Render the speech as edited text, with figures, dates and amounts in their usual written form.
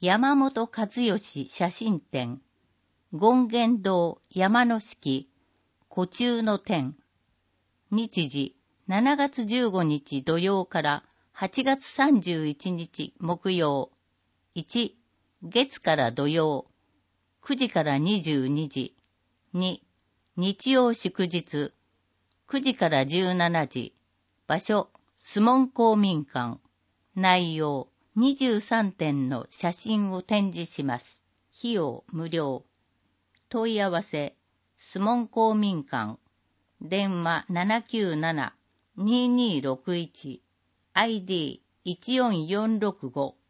山本和義写真展、権現堂山の式、古中の展。日時、7月15日土曜から8月31日木曜。1、月から土曜、9時から22時。2、日曜祝日、9時から17時。場所、須門公民館。内容、23点の写真を展示します。費用無料。問い合わせ、須門公民館。電話797-2261。ID144465。